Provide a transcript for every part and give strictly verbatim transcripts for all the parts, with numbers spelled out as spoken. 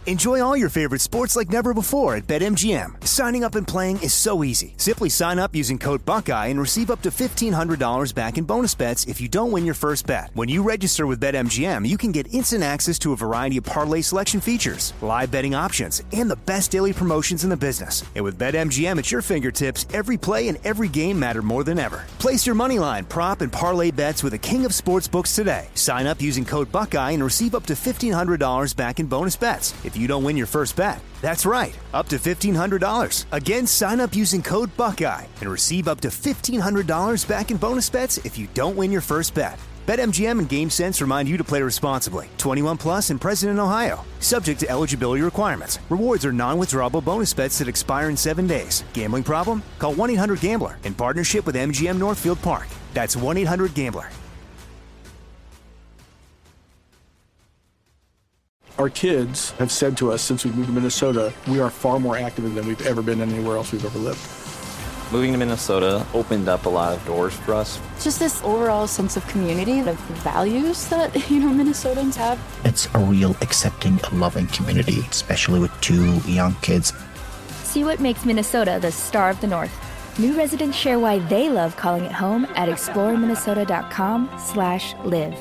Enjoy all your favorite sports like never before at BetMGM. Signing up and playing is so easy. Simply sign up using code Buckeye and receive up to fifteen hundred dollars back in bonus bets if you don't win your first bet. When you register with BetMGM, you can get instant access to a variety of parlay selection features, live betting options, and the best daily promotions in the business. And with BetMGM at your fingertips, every play and every game matter more than ever. Place your moneyline, prop, and parlay bets with the king of sportsbooks today. Sign up using code Buckeye and receive up to fifteen hundred dollars back in bonus bets if you don't win your first bet. That's right, up to fifteen hundred dollars. Again, sign up using code Buckeye and receive up to fifteen hundred dollars back in bonus bets if you don't win your first bet. BetMGM and GameSense remind you to play responsibly. twenty-one plus and present in Ohio. Subject to eligibility requirements. Rewards are non-withdrawable bonus bets that expire in seven days. Gambling problem? Call one eight hundred gambler in partnership with M G M Northfield Park. That's one eight hundred gambler. Our kids have said to us since we moved to Minnesota, we are far more active than we've ever been anywhere else we've ever lived. Moving to Minnesota opened up a lot of doors for us. Just this overall sense of community, the values that, you know, Minnesotans have. It's a real accepting, loving community, especially with two young kids. See what makes Minnesota the star of the North. New residents share why they love calling it home at exploreminnesota.com slash live.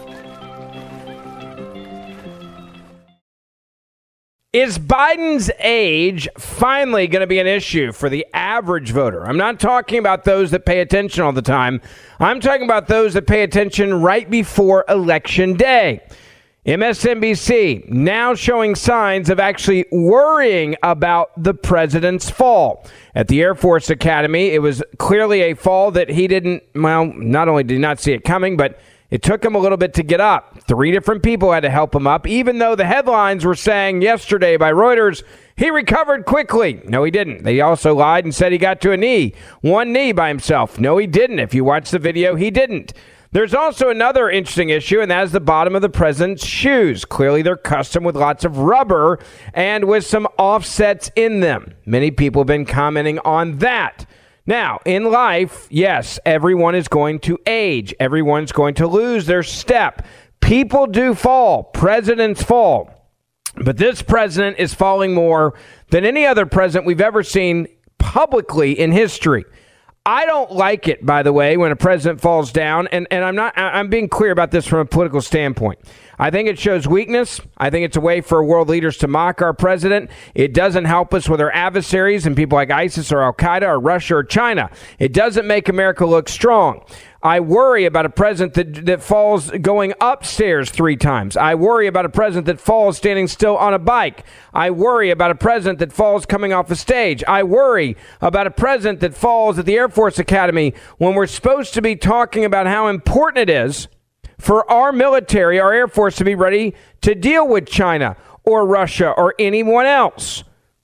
Is Biden's age finally going to be an issue for the average voter? I'm not talking about those that pay attention all the time. I'm talking about those that pay attention right before Election Day. M S N B C now showing signs of actually worrying about the president's fall. At the Air Force Academy, it was clearly a fall that he didn't, well, not only did he not see it coming, but it took him a little bit to get up. Three different people had to help him up, even though the headlines were saying yesterday by Reuters, he recovered quickly. No, he didn't. They also lied and said he got to a knee, one knee by himself. No, he didn't. If you watch the video, he didn't. There's also another interesting issue, and that is the bottom of the president's shoes. Clearly, they're custom with lots of rubber and with some offsets in them. Many people have been commenting on that. Now, in life, yes, everyone is going to age. Everyone's going to lose their step. People do fall. Presidents fall. But this president is falling more than any other president we've ever seen publicly in history. I don't like it, by the way, when a president falls down, and, and I'm not I'm being clear about this from a political standpoint. I think it shows weakness. I think it's a way for world leaders to mock our president. It doesn't help us with our adversaries and people like ISIS or Al-Qaeda or Russia or China. It doesn't make America look strong. I worry about a president that, that falls going upstairs three times. I worry about a president that falls standing still on a bike. I worry about a president that falls coming off a stage. I worry about a president that falls at the Air Force Academy when we're supposed to be talking about how important it is for our military, our Air Force, to be ready to deal with China or Russia or anyone else.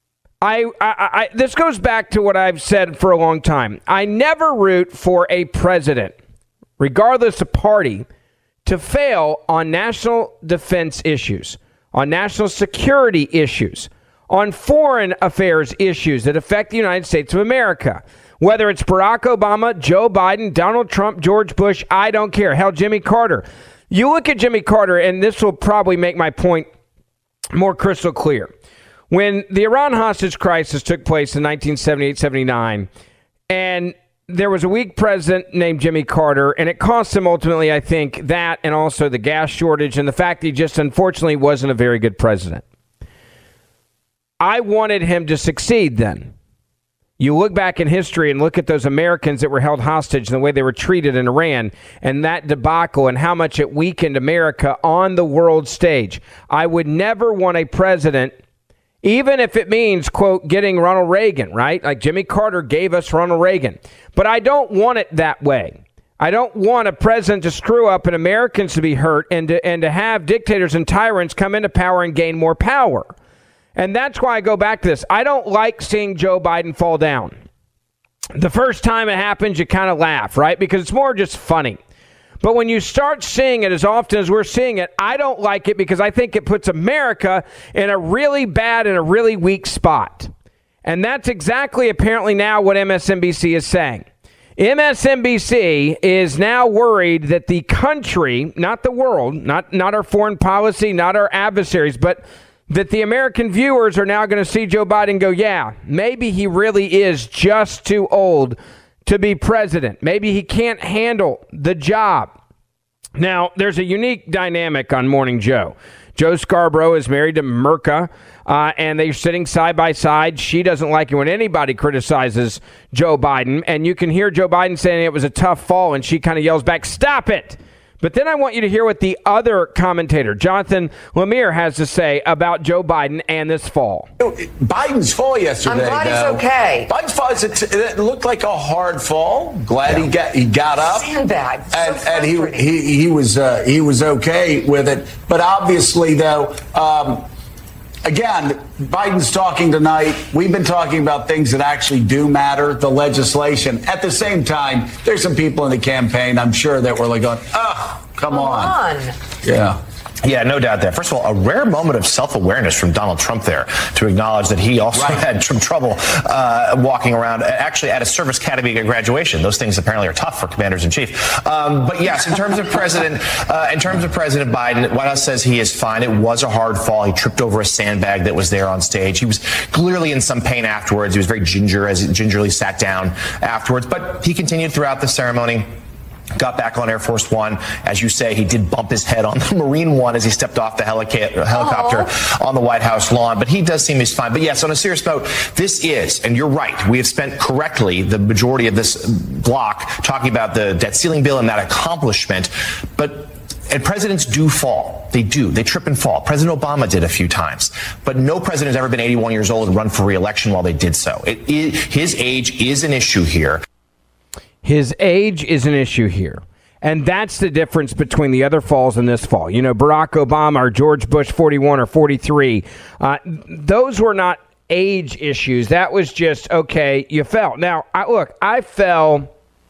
I, I, I this goes back to what I've said for a long time. I never root for a president, regardless of party, to fail on national defense issues, on national security issues, on foreign affairs issues that affect the United States of America. Whether it's Barack Obama, Joe Biden, Donald Trump, George Bush, I don't care. Hell, Jimmy Carter. You look at Jimmy Carter, and this will probably make my point more crystal clear. When the Iran hostage crisis took place in nineteen seventy-eight seventy-nine, and there was a weak president named Jimmy Carter, and it cost him ultimately, I think, that and also the gas shortage and the fact that he just unfortunately wasn't a very good president. I wanted him to succeed then. You look back in history and look at those Americans that were held hostage and the way they were treated in Iran and that debacle and how much it weakened America on the world stage. I would never want a president, even if it means, quote, getting Ronald Reagan, right? Like Jimmy Carter gave us Ronald Reagan. But I don't want it that way. I don't want a president to screw up and Americans to be hurt and to, and to have dictators and tyrants come into power and gain more power. And that's why I go back to this. I don't like seeing Joe Biden fall down. The first time it happens, you kind of laugh, right? Because it's more just funny. But when you start seeing it as often as we're seeing it, I don't like it because I think it puts America in a really bad and a really weak spot. And that's exactly apparently now what M S N B C is saying. M S N B C is now worried that the country, not the world, not, not our foreign policy, not our adversaries, but that the American viewers are now going to see Joe Biden and go, yeah, maybe he really is just too old to be president. Maybe he can't handle the job. Now, there's a unique dynamic on Morning Joe. Joe Scarborough is married to Mirka, uh, and they're sitting side by side. She doesn't like it when anybody criticizes Joe Biden, and you can hear Joe Biden saying it was a tough fall, and she kind of yells back, "Stop it!" But then I want you to hear what the other commentator, Jonathan Lemire, has to say about Joe Biden and this fall. Biden's fall yesterday. I'm glad though. he's okay. Biden's fall, it looked like a hard fall. Glad yeah. he got he got up. Sandbag. And, so and he, he he was uh, he was okay with it. But obviously, though, um, again, Biden's talking tonight. We've been talking about things that actually do matter, the legislation. At the same time, there's some people in the campaign, I'm sure, that were like going, oh, come, come on. on. Yeah. Yeah, no doubt there. First of all, a rare moment of self-awareness from Donald Trump there to acknowledge that he also right. had some trouble uh, walking around, actually at a service academy graduation. Those things apparently are tough for commanders in chief. Um, but yes, in terms of President, uh, in terms of President Biden, White House says he is fine. It was a hard fall. He tripped over a sandbag that was there on stage. He was clearly in some pain afterwards. He was very ginger as he gingerly sat down afterwards. But he continued throughout the ceremony. Got back on Air Force One. As you say, he did bump his head on the Marine One as he stepped off the helica- helicopter Aww. on the White House lawn. But he does seem he's fine. But yes, on a serious note, this is, and you're right, we have spent correctly the majority of this block talking about the debt ceiling bill and that accomplishment. But and presidents do fall. They do. They trip and fall. President Obama did a few times. But no president has ever been eighty-one years old and run for re-election while they did so. It, it, his age is an issue here. His age is an issue here. And that's the difference between the other falls and this fall. You know, Barack Obama or George Bush, forty-one or forty-three, uh, those were not age issues. That was just, okay, you fell. Now, I, look, I fell,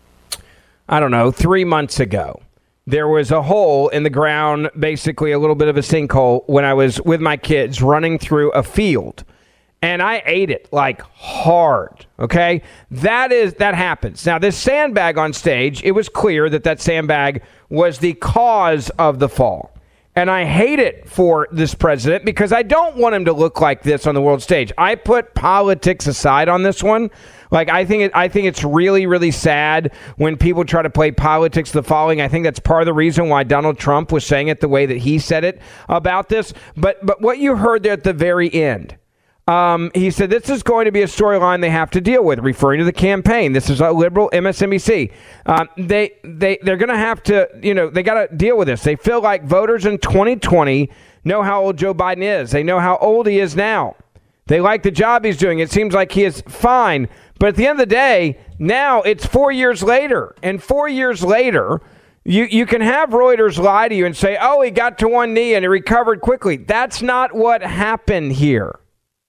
I don't know, three months ago. There was a hole in the ground, basically a little bit of a sinkhole, when I was with my kids running through a field. And I ate it like hard, okay? That is that happens. Now, this sandbag on stage, it was clear that that sandbag was the cause of the fall. And I hate it for this president because I don't want him to look like this on the world stage. I put politics aside on this one. Like, I think it, I think it's really, really sad when people try to play politics the following. I think that's part of the reason why Donald Trump was saying it the way that he said it about this. But but what you heard there at the very end, Um, he said this is going to be a storyline they have to deal with, referring to the campaign. This is a liberal M S N B C. Um, they, they, they're going to have to, you know, they got to deal with this. They feel like voters in twenty twenty know how old Joe Biden is. They know how old he is now. They like the job he's doing. It seems like he is fine. But at the end of the day, now it's four years later. And four years later, you, you can have Reuters lie to you and say, oh, he got to one knee and he recovered quickly. That's not what happened here.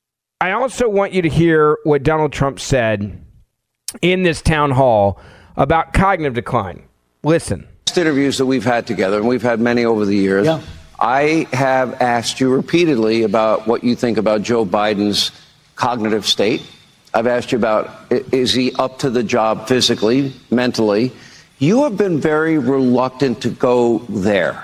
I also want you to hear what Donald Trump said in this town hall about cognitive decline. Listen. Interviews that we've had together, and we've had many over the years, yeah. I have asked you repeatedly about what you think about Joe Biden's cognitive state. I've asked you about, is he up to the job physically, mentally? You have been very reluctant to go there.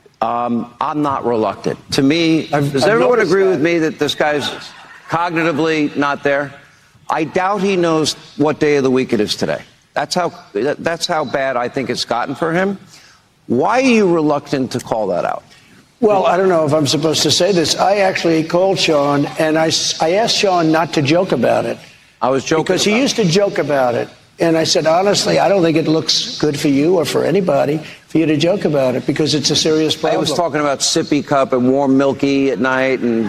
Um, I'm not reluctant. To me, I've, does I've everyone agree that. with me that this guy's cognitively not there? I doubt he knows what day of the week it is today. That's how that's how bad I think it's gotten for him. Why are you reluctant to call that out? Well, I don't know if I'm supposed to say this. I actually called Sean, and I, I asked Sean not to joke about it. I was joking because he used to joke about it. And I said, honestly, I don't think it looks good for you or for anybody for you to joke about it because it's a serious problem. I was talking about sippy cup and warm milky at night and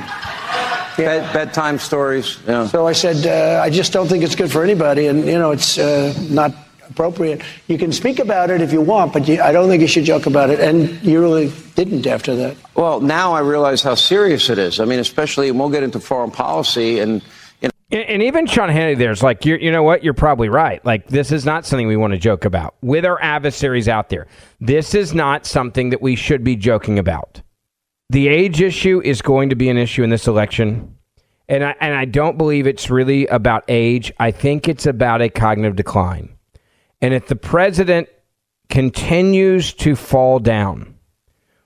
yeah. bed, bedtime stories. Yeah. So I said, uh, I just don't think it's good for anybody. And, you know, it's uh, not appropriate. You can speak about it if you want, but you, I don't think you should joke about it. And you really didn't after that. Well, now I realize how serious it is. I mean, especially, and we'll get into foreign policy and, you know. And, and even Sean Hannity there's like, you're, you know what? You're probably right. Like, this is not something we want to joke about with our adversaries out there. This is not something that we should be joking about. The age issue is going to be an issue in this election. And I, and I don't believe it's really about age. I think it's about a cognitive decline. And if the president continues to fall down,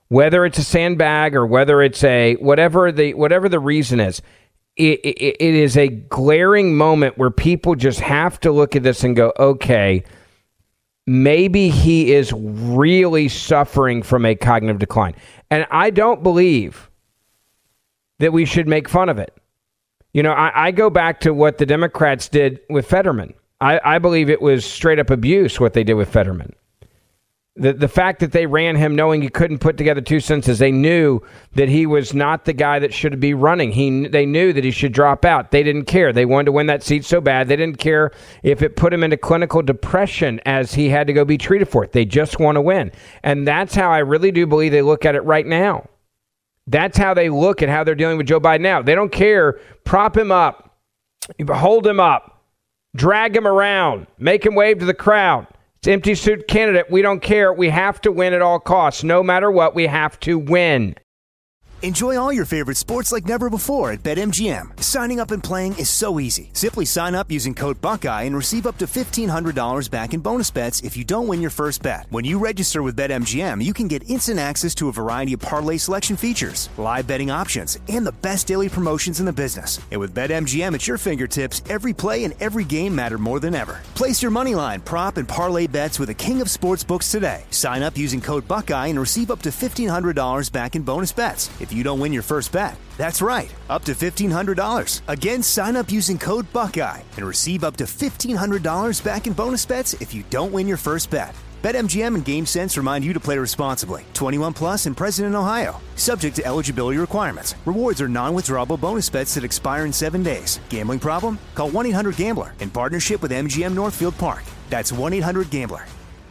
whether it's a sandbag or whether it's a whatever the whatever the reason is, it, it, it is a glaring moment where people just have to look at this and go, okay, maybe he is really suffering from a cognitive decline. And I don't believe that we should make fun of it. You know, I, I go back to what the Democrats did with Fetterman. I, I believe it was straight up abuse what they did with Fetterman. The the fact that they ran him knowing he couldn't put together two sentences, they knew that he was not the guy that should be running. He They knew that he should drop out. They didn't care. They wanted to win that seat so bad. They didn't care if it put him into clinical depression as he had to go be treated for it. They just want to win. And that's how I really do believe they look at it right now. That's how they look at how they're dealing with Joe Biden now. They don't care. Prop him up. Hold him up. Drag him around. Make him wave to the crowd. It's empty suit candidate. We don't care. We have to win at all costs. No matter what, we have to win. Enjoy all your favorite sports like never before at BetMGM. Signing up and playing is so easy. Simply sign up using code Buckeye and receive up to fifteen hundred dollars back in bonus bets if you don't win your first bet. When you register with BetMGM, you can get instant access to a variety of parlay selection features, live betting options, and the best daily promotions in the business. And with BetMGM at your fingertips, every play and every game matter more than ever. Place your moneyline, prop, and parlay bets with the king of sportsbooks today. Sign up using code Buckeye and receive up to fifteen hundred dollars back in bonus bets if you don't win your first bet. That's right, up to fifteen hundred dollars. Again, sign up using code Buckeye and receive up to fifteen hundred dollars back in bonus bets if you don't win your first bet. BetMGM and GameSense remind you to play responsibly. twenty-one plus and present in Ohio. Subject to eligibility requirements. Rewards are non-withdrawable bonus bets that expire in seven days. Gambling problem? Call one eight hundred gambler in partnership with M G M Northfield Park. That's one eight hundred gambler.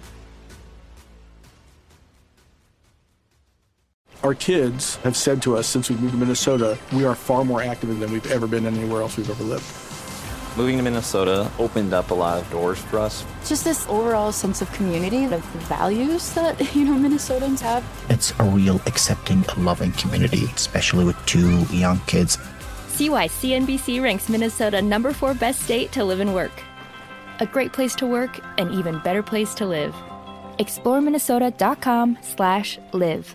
Our kids have said to us since we moved to Minnesota, we are far more active than we've ever been anywhere else we've ever lived. Moving to Minnesota opened up a lot of doors for us. Just this overall sense of community and of values that, you know, Minnesotans have. It's a real accepting, loving community, especially with two young kids. See why C N B C ranks Minnesota number four best state to live and work. A great place to work, an even better place to live. explore minnesota dot com slash live.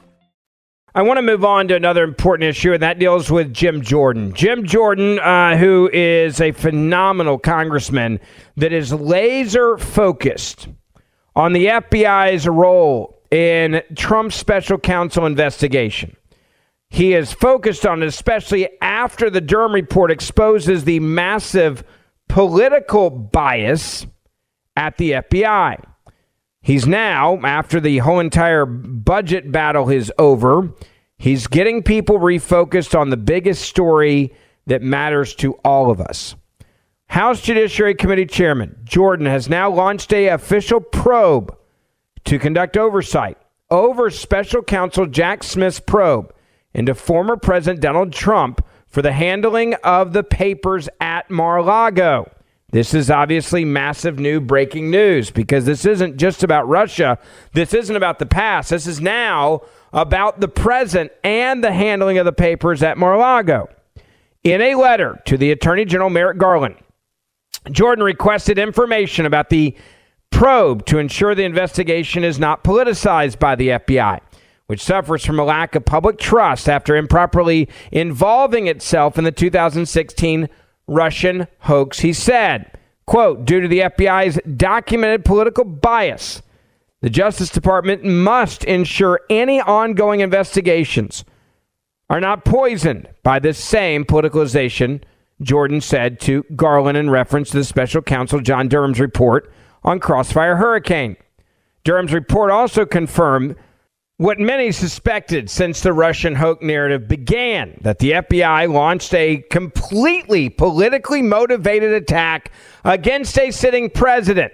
I want to move on to another important issue, and that deals with Jim Jordan. Jim Jordan, uh, who is a phenomenal congressman that is laser focused on the F B I's role in Trump's special counsel investigation. He is focused on it, especially after the Durham report exposes the massive political bias at the F B I. He's now, after the whole entire budget battle is over, he's getting people refocused on the biggest story that matters to all of us. House Judiciary Committee Chairman Jordan has now launched an official probe to conduct oversight over special counsel Jack Smith's probe into former President Donald Trump for the handling of the papers at Mar-a-Lago. This is obviously massive new breaking news because this isn't just about Russia. This isn't about the past. This is now about the present and the handling of the papers at Mar-a-Lago. In a letter to the Attorney General Merrick Garland, Jordan requested information about the probe to ensure the investigation is not politicized by the F B I, which suffers from a lack of public trust after improperly involving itself in the two thousand sixteen Russian hoax. He said, quote, due to the F B I's documented political bias, the Justice Department must ensure any ongoing investigations are not poisoned by this same politicalization, Jordan said to Garland in reference to the special counsel John Durham's report on Crossfire Hurricane. Durham's report also confirmed what many suspected since the Russian hoax narrative began, that the F B I launched a completely politically motivated attack against a sitting president,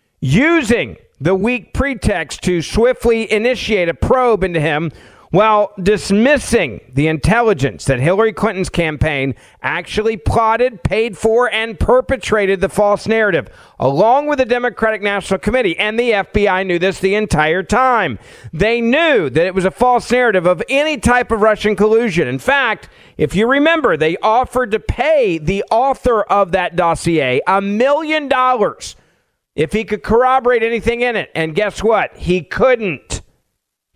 using the weak pretext to swiftly initiate a probe into him while dismissing the intelligence that Hillary Clinton's campaign actually plotted, paid for, and perpetrated the false narrative, along with the Democratic National Committee. And the F B I knew this the entire time. They knew that it was a false narrative of any type of Russian collusion. In fact, if you remember, they offered to pay the author of that dossier a million dollars if he could corroborate anything in it. And guess what? He couldn't.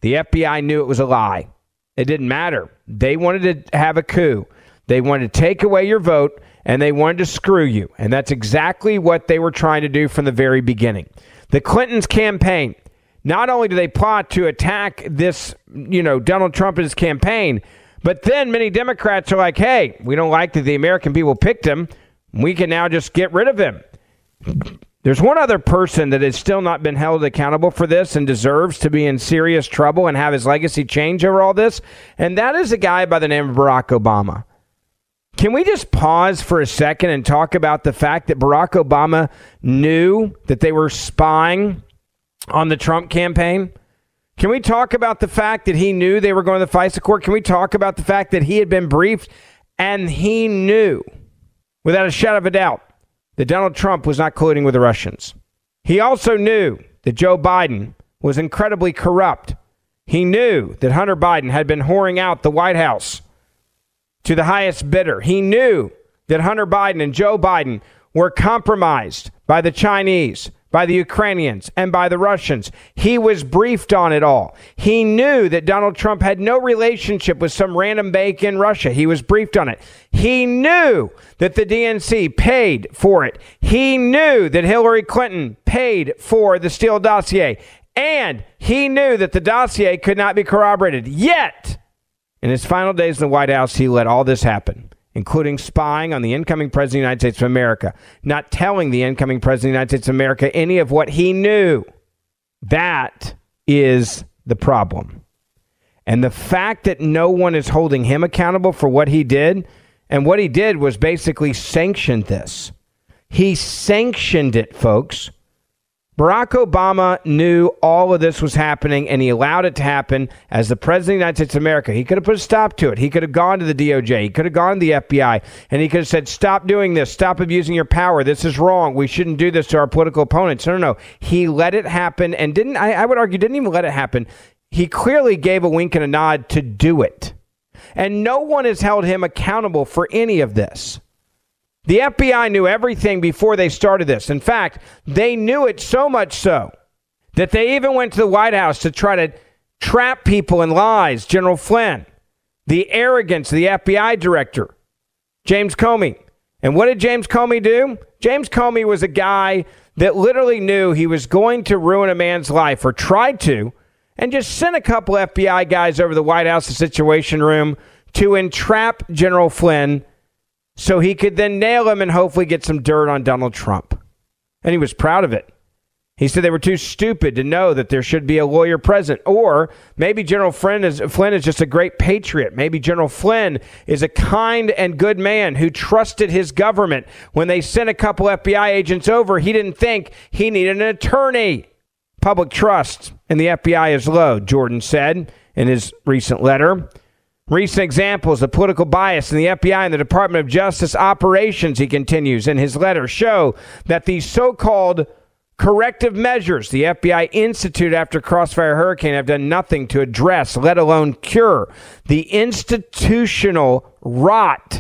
The F B I knew it was a lie. It didn't matter. They wanted to have a coup. They wanted to take away your vote, and they wanted to screw you. And that's exactly what they were trying to do from the very beginning. The Clintons' campaign, not only do they plot to attack this, you know, Donald Trump and his campaign, but then many Democrats are like, hey, we don't like that the American people picked him. We can now just get rid of him. There's one other person that has still not been held accountable for this and deserves to be in serious trouble and have his legacy change over all this, and that is a guy by the name of Barack Obama. Can we just pause for a second and talk about the fact that Barack Obama knew that they were spying on the Trump campaign? Can we talk about the fact that he knew they were going to the FISA court? Can we talk about the fact that he had been briefed and he knew, without a shadow of a doubt, that Donald Trump was not colluding with the Russians? He also knew that Joe Biden was incredibly corrupt. He knew that Hunter Biden had been whoring out the White House to the highest bidder. He knew that Hunter Biden and Joe Biden were compromised by the Chinese, by the Ukrainians, and by the Russians. He was briefed on it all. He knew that Donald Trump had no relationship with some random bank in Russia. He was briefed on it. He knew that the D N C paid for it. He knew that Hillary Clinton paid for the Steele dossier. And he knew that the dossier could not be corroborated. Yet, in his final days in the White House, he let all this happen, including spying on the incoming president of the United States of America, not telling the incoming president of the United States of America any of what he knew. That is the problem. And the fact that no one is holding him accountable for what he did, and what he did was basically sanctioned this. He sanctioned it, folks. Barack Obama knew all of this was happening, and he allowed it to happen as the president of the United States of America. He could have put a stop to it. He could have gone to the D O J. He could have gone to the F B I, and he could have said, stop doing this. Stop abusing your power. This is wrong. We shouldn't do this to our political opponents. No, no, no. He let it happen, and didn't, I, I would argue, didn't even let it happen. He clearly gave a wink and a nod to do it. And no one has held him accountable for any of this. The F B I knew everything before they started this. In fact, they knew it so much so that they even went to the White House to try to trap people in lies. General Flynn, the arrogance of the F B I director, James Comey. And what did James Comey do? James Comey was a guy that literally knew he was going to ruin a man's life, or tried to, and just sent a couple F B I guys over the White House, the Situation Room, to entrap General Flynn so he could then nail him and hopefully get some dirt on Donald Trump. And he was proud of it. He said they were too stupid to know that there should be a lawyer present. Or maybe General Flynn is, Flynn is just a great patriot. Maybe General Flynn is a kind and good man who trusted his government. When they sent a couple F B I agents over, he didn't think he needed an attorney. Public trust in the F B I is low, Jordan said in his recent letter. Recent examples of political bias in the F B I and the Department of Justice operations, he continues in his letter, show that these so-called corrective measures the F B I instituted after Crossfire Hurricane have done nothing to address, let alone cure, the institutional rot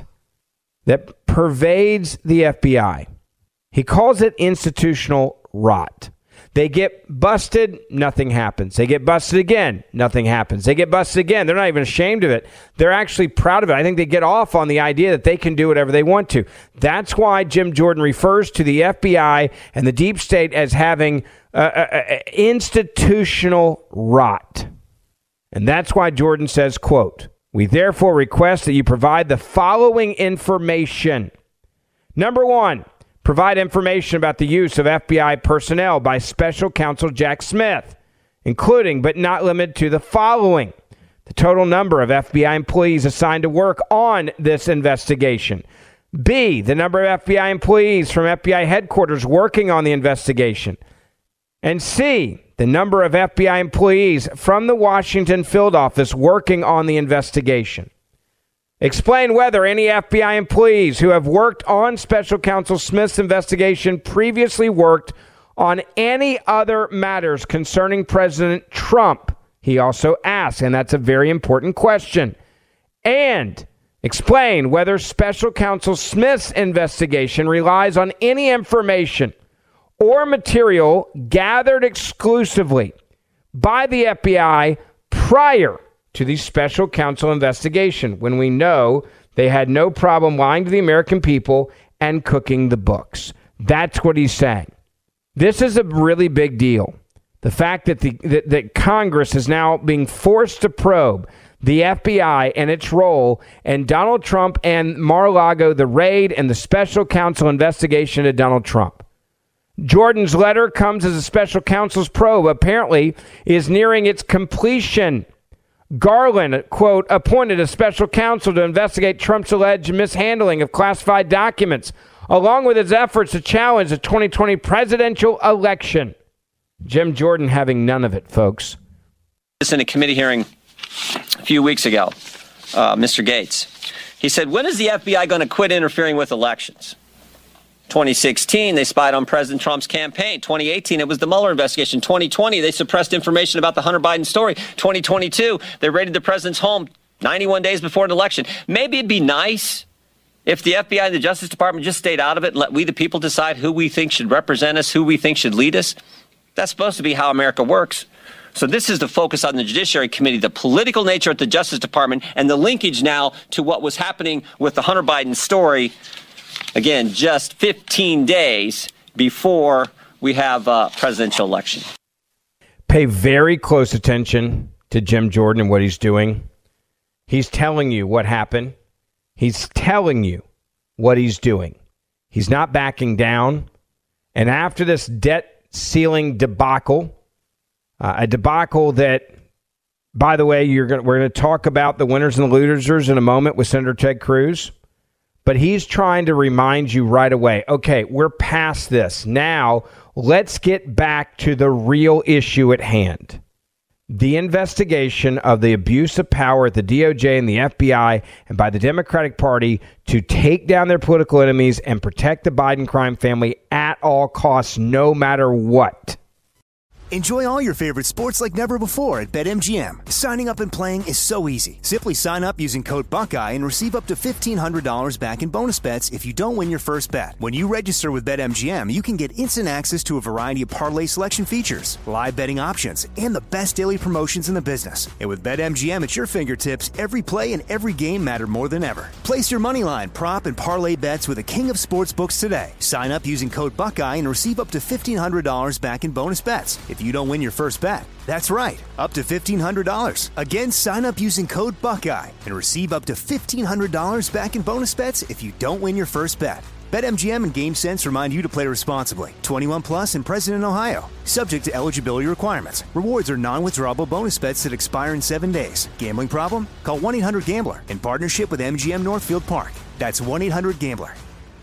that pervades the F B I. He calls it institutional rot. They get busted, nothing happens. They get busted again, nothing happens. They get busted again. They're not even ashamed of it. They're actually proud of it. I think they get off on the idea that they can do whatever they want to. That's why Jim Jordan refers to the F B I and the deep state as having uh, uh, institutional rot. And that's why Jordan says, quote, "We therefore request that you provide the following information. Number one, provide information about the use of F B I personnel by Special Counsel Jack Smith, including but not limited to the following: the total number of F B I employees assigned to work on this investigation. B, the number of F B I employees from F B I headquarters working on the investigation. And C, the number of F B I employees from the Washington field office working on the investigation. Explain whether any F B I employees who have worked on Special Counsel Smith's investigation previously worked on any other matters concerning President Trump." He also asks, and that's a very important question. And explain whether Special Counsel Smith's investigation relies on any information or material gathered exclusively by the F B I prior to the special counsel investigation, when we know they had no problem lying to the American people and cooking the books. That's what he's saying. This is a really big deal. The fact that the that, that Congress is now being forced to probe the F B I and its role, and Donald Trump and Mar-a-Lago, the raid and the special counsel investigation of Donald Trump. Jordan's letter comes as a special counsel's probe apparently is nearing its completion. Garland, quote, appointed a special counsel to investigate Trump's alleged mishandling of classified documents, along with his efforts to challenge the twenty twenty presidential election. Jim Jordan having none of it, folks. In a committee hearing a few weeks ago, uh, Mister Gates, he said, when is the F B I going to quit interfering with elections? twenty sixteen, they spied on President Trump's campaign. twenty eighteen, it was the Mueller investigation. twenty twenty, they suppressed information about the Hunter Biden story. twenty twenty-two, they raided the president's home ninety-one days before an election. Maybe it'd be nice if the F B I and the Justice Department just stayed out of it and let we the people decide who we think should represent us, who we think should lead us. That's supposed to be how America works. So this is the focus on the Judiciary Committee, the political nature at the Justice Department, and the linkage now to what was happening with the Hunter Biden story. Again, just fifteen days before we have a presidential election. Pay very close attention to Jim Jordan and what he's doing. He's telling you what happened. He's telling you what he's doing. He's not backing down. And after this debt ceiling debacle, uh, a debacle that, by the way, you're going we're going to talk about the winners and the losers in a moment with Senator Ted Cruz. But he's trying to remind you right away, okay, we're past this. Now, let's get back to the real issue at hand. The investigation of the abuse of power at the D O J and the F B I and by the Democratic Party to take down their political enemies and protect the Biden crime family at all costs, no matter what. Enjoy all your favorite sports like never before at BetMGM. Signing up and playing is so easy. Simply sign up using code Buckeye and receive up to fifteen hundred dollars back in bonus bets if you don't win your first bet. When you register with BetMGM, you can get instant access to a variety of parlay selection features, live betting options, and the best daily promotions in the business. And with BetMGM at your fingertips, every play and every game matter more than ever. Place your moneyline, prop, and parlay bets with the king of sportsbooks today. Sign up using code Buckeye and receive up to fifteen hundred dollars back in bonus bets if you don't win your first bet. That's right, up to fifteen hundred dollars. Again, sign up using code Buckeye and receive up to fifteen hundred dollars back in bonus bets if you don't win your first bet. BetMGM and GameSense remind you to play responsibly. twenty-one plus and present in Ohio. Subject to eligibility requirements. Rewards are non-withdrawable bonus bets that expire in seven days. Gambling problem? Call one eight hundred gambler in partnership with M G M Northfield Park. That's one eight hundred gambler.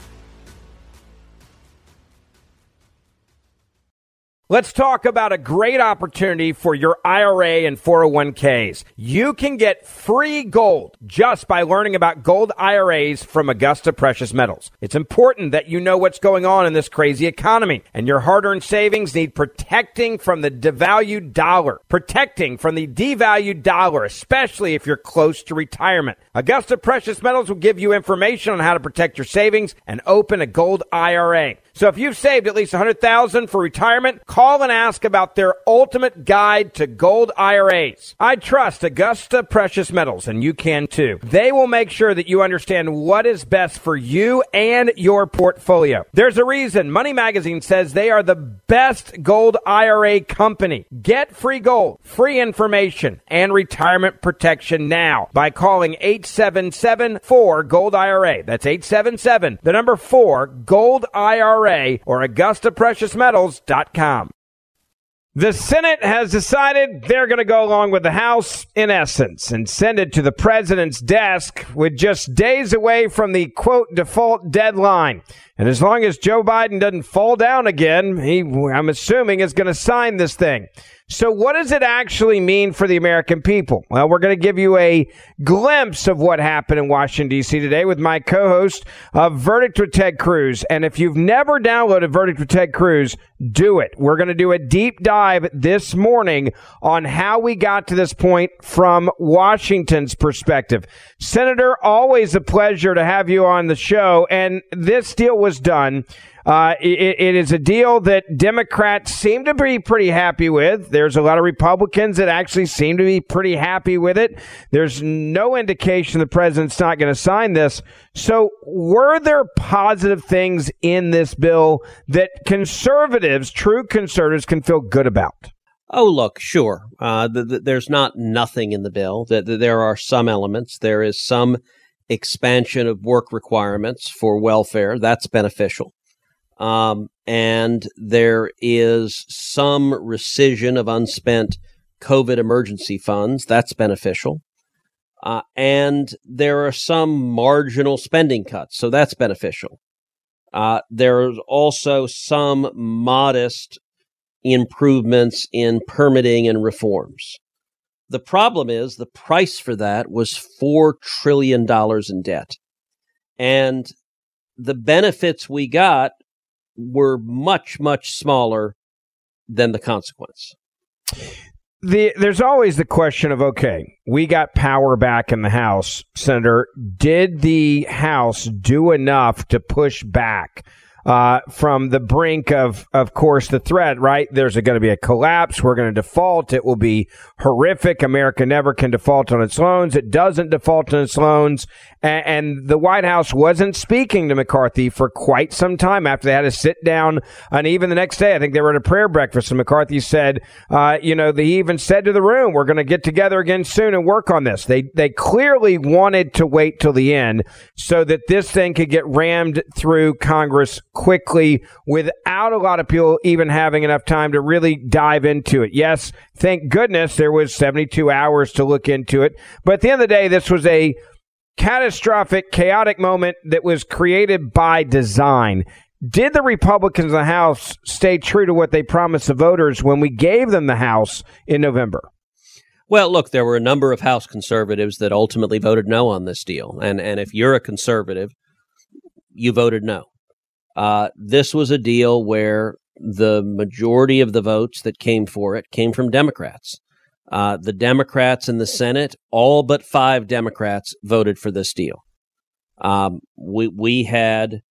Let's talk about a great opportunity for your I R A and four oh one k's. You can get free gold just by learning about gold I R As from Augusta Precious Metals. It's important that you know what's going on in this crazy economy, and your hard-earned savings need protecting from the devalued dollar. Protecting from the devalued dollar, especially if you're close to retirement. Augusta Precious Metals will give you information on how to protect your savings and open a gold I R A. So if you've saved at least one hundred thousand dollars for retirement, call and ask about their ultimate guide to gold I R As. I trust Augusta Precious Metals, and you can too. They will make sure that you understand what is best for you and your portfolio. There's a reason Money Magazine says they are the best gold I R A company. Get free gold, free information, and retirement protection now by calling eight seven seven, four, gold I R A. That's eight seven seven, the number four, gold I R A, or Augusta Precious Metals dot com. The Senate has decided they're going to go along with the House, in essence, and send it to the president's desk with just days away from the, quote, default deadline. And as long as Joe Biden doesn't fall down again, he, I'm assuming, is going to sign this thing. So what does it actually mean for the American people? Well, we're going to give you a glimpse of what happened in Washington, D C today with my co-host of Verdict with Ted Cruz. And if you've never downloaded Verdict with Ted Cruz, do it. We're going to do a deep dive this morning on how we got to this point from Washington's perspective. Senator, always a pleasure to have you on the show. And this deal was done Uh, it, it is a deal that Democrats seem to be pretty happy with. There's a lot of Republicans that actually seem to be pretty happy with it. There's no indication the president's not going to sign this. So were there positive things in this bill that conservatives, true conservatives, can feel good about? Oh, look, sure. Uh, the, the, there's not nothing in the bill. The, the, there are some elements. There is some expansion of work requirements for welfare. That's beneficial. Um, and there is some rescission of unspent COVID emergency funds. That's beneficial. Uh, and there are some marginal spending cuts. So that's beneficial. Uh, there's also some modest improvements in permitting and reforms. The problem is the price for that was four trillion dollars in debt. And the benefits we got were much, much smaller than the consequence. The, there's always the question of, okay, we got power back in the House. Senator, did the House do enough to push back uh, from the brink of, of course, the threat, right? There's going to be a collapse. We're going to default. It will be horrific. America never can default on its loans. It doesn't default on its loans. And, and the White House wasn't speaking to McCarthy for quite some time after they had to sit down. And even the next day, I think they were at a prayer breakfast, and McCarthy said, uh, you know, he even said to the room, we're going to get together again soon and work on this. They, they clearly wanted to wait till the end so that this thing could get rammed through Congress quickly without a lot of people even having enough time to really dive into it. Yes, thank goodness there was seventy-two hours to look into it. But at the end of the day, this was a catastrophic, chaotic moment that was created by design. Did the Republicans in the House stay true to what they promised the voters when we gave them the House in November? Well, look, there were a number of House conservatives that ultimately voted no on this deal. And, and if you're a conservative, you voted no. Uh, this was a deal where the majority of the votes that came for it came from Democrats. Uh, the Democrats in the Senate, all but five Democrats voted for this deal. Um, we we had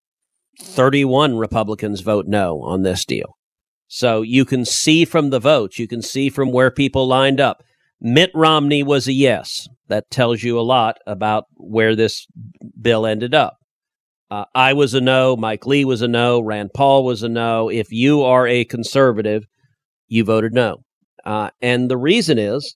thirty-one Republicans vote no on this deal. So you can see from the votes, you can see from where people lined up. Mitt Romney was a yes. That tells you a lot about where this bill ended up. Uh, I was a no, Mike Lee was a no, Rand Paul was a no. If you are a conservative, you voted no. Uh, and the reason is,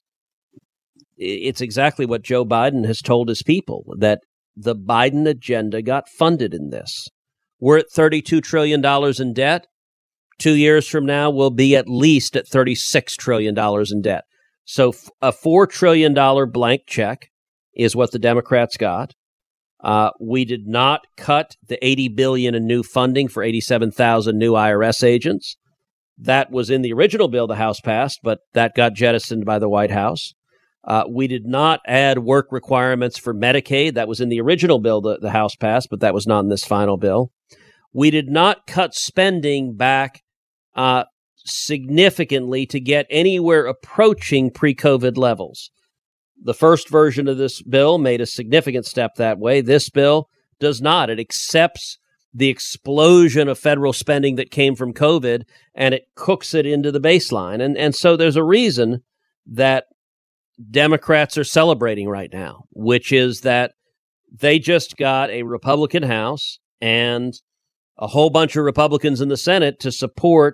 it's exactly what Joe Biden has told his people, that the Biden agenda got funded in this. We're at thirty-two trillion dollars in debt. Two years from now, we'll be at least at thirty-six trillion dollars in debt. So a four trillion dollars blank check is what the Democrats got. Uh, we did not cut the eighty billion dollars in new funding for eighty-seven thousand new I R S agents. That was in the original bill the House passed, but that got jettisoned by the White House. Uh, we did not add work requirements for Medicaid. That was in the original bill that the House passed, but that was not in this final bill. We did not cut spending back uh, significantly to get anywhere approaching pre-COVID levels. The first version of this bill made a significant step that way. This bill does not. It accepts the explosion of federal spending that came from COVID, and it cooks it into the baseline. And, and so there's a reason that Democrats are celebrating right now, which is that they just got a Republican House and a whole bunch of Republicans in the Senate to support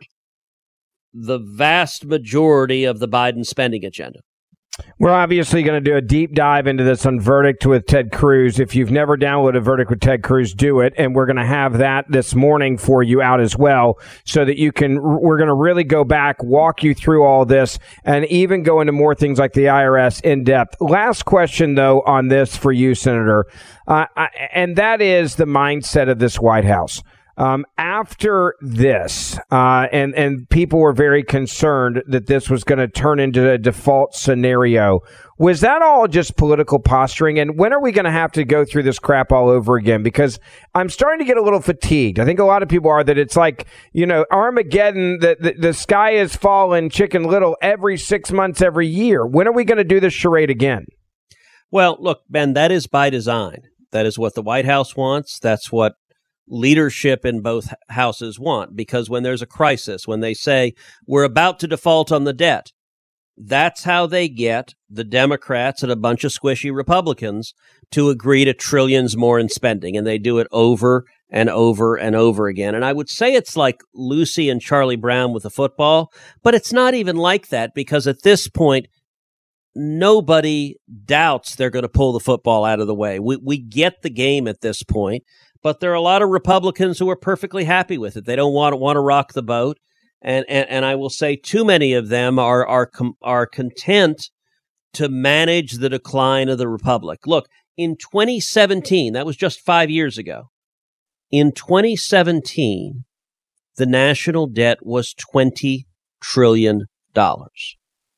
the vast majority of the Biden spending agenda. We're obviously going to do a deep dive into this on Verdict with Ted Cruz. If you've never downloaded Verdict with Ted Cruz, do it. And we're going to have that this morning for you out as well, so that you can, we're going to really go back, walk you through all this, and even go into more things like the I R S in depth. Last question, though, on this for you, Senator, uh, I, and that is the mindset of this White House. Um, after this, uh, and, and people were very concerned that this was going to turn into a default scenario. Was that all just political posturing? And when are we going to have to go through this crap all over again? Because I'm starting to get a little fatigued. I think a lot of people are, that it's like, you know, Armageddon, the, the, the sky is falling, Chicken Little every six months, every year. When are we going to do this charade again? Well, look, Ben, that is by design. That is what the White House wants. That's what leadership in both houses want. Because when there's a crisis, when they say we're about to default on the debt, that's how they get the Democrats and a bunch of squishy Republicans to agree to trillions more in spending. And they do it over and over and over again. And I would say it's like Lucy and Charlie Brown with the football, but it's not even like that, because at this point, nobody doubts they're going to pull the football out of the way. We we get the game at this point, but there are a lot of Republicans who are perfectly happy with it. They don't want to want to rock the boat. And, and and I will say too many of them are are com- are content to manage the decline of the republic. Look, in twenty seventeen, that was just five years ago. In twenty seventeen, the national debt was twenty trillion dollars.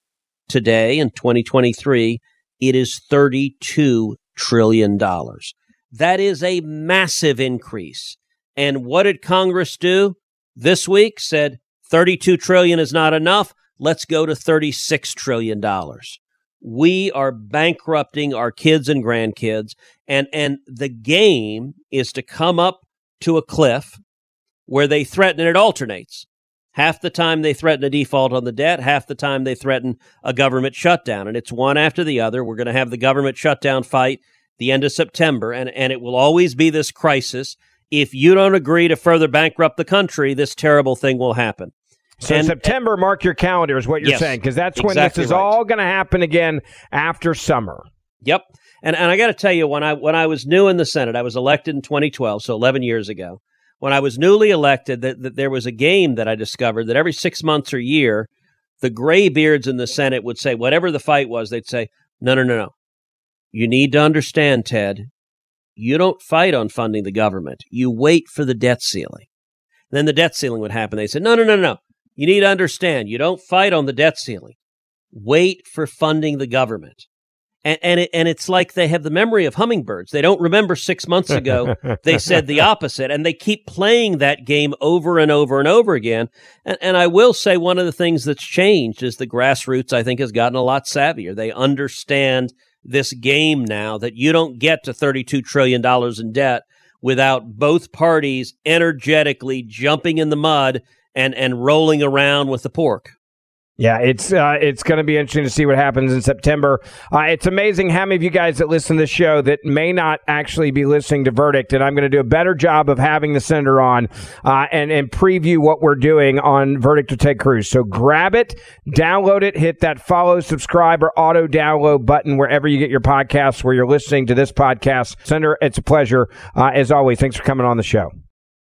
Today, in twenty twenty-three, it is thirty-two trillion dollars. That is a massive increase. And what did Congress do this week? Said, thirty-two trillion dollars is not enough. Let's go to thirty-six trillion dollars. We are bankrupting our kids and grandkids. And, and the game is to come up to a cliff where they threaten, and it alternates. Half the time they threaten a default on the debt. Half the time they threaten a government shutdown. And it's one after the other. We're going to have the government shutdown fight the end of September. And, and it will always be this crisis. If you don't agree to further bankrupt the country, this terrible thing will happen. So and, September, mark your calendar is what you're yes, saying, because that's when exactly this is right. all going to happen again after summer. Yep. And and I got to tell you, when I when I was new in the Senate, I was elected in twenty twelve, so eleven years ago. When I was newly elected, that, that there was a game that I discovered that every six months or year, the graybeards in the Senate would say, whatever the fight was, they'd say, no, no, no, no. You need to understand, Ted, you don't fight on funding the government. You wait for the debt ceiling. Then the debt ceiling would happen. They said, no, no, no, no. You need to understand, you don't fight on the debt ceiling. Wait for funding the government. And and, it, and it's like they have the memory of hummingbirds. They don't remember six months ago they said the opposite, and they keep playing that game over and over and over again. And, and I will say one of the things that's changed is the grassroots, I think, has gotten a lot savvier. They understand this game now, that you don't get to thirty-two trillion dollars in debt without both parties energetically jumping in the mud and, and rolling around with the pork. Yeah, it's uh, it's going to be interesting to see what happens in September. Uh, it's amazing how many of you guys that listen to this show that may not actually be listening to Verdict, and I'm going to do a better job of having the senator on uh, and, and preview what we're doing on Verdict with Ted Cruz. So grab it, download it, hit that follow, subscribe, or auto-download button wherever you get your podcasts, where you're listening to this podcast. Senator, it's a pleasure. Uh, as always, thanks for coming on the show.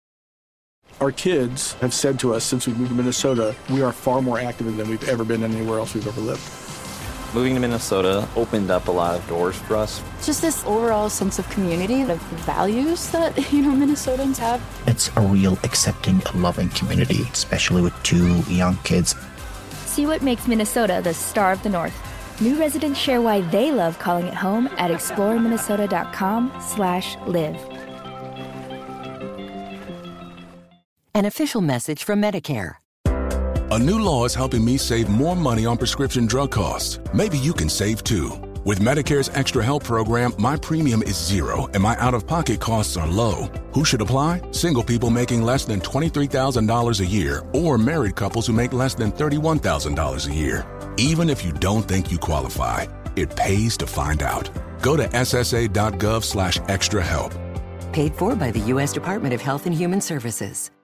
Our kids have said to us since we moved to Minnesota, we are far more active than we've ever been anywhere else we've ever lived. Moving to Minnesota opened up a lot of doors for us. Just this overall sense of community, of values that, you know, Minnesotans have. It's a real accepting, loving community, especially with two young kids. See what makes Minnesota the star of the North. New residents share why they love calling it home at explore minnesota dot com slash live. An official message from Medicare. A new law is helping me save more money on prescription drug costs. Maybe you can save too. With Medicare's Extra Help program, my premium is zero and my out-of-pocket costs are low. Who should apply? Single people making less than twenty-three thousand dollars a year or married couples who make less than thirty-one thousand dollars a year. Even if you don't think you qualify, it pays to find out. Go to S S A dot gov slash extra help. Paid for by the U S Department of Health and Human Services.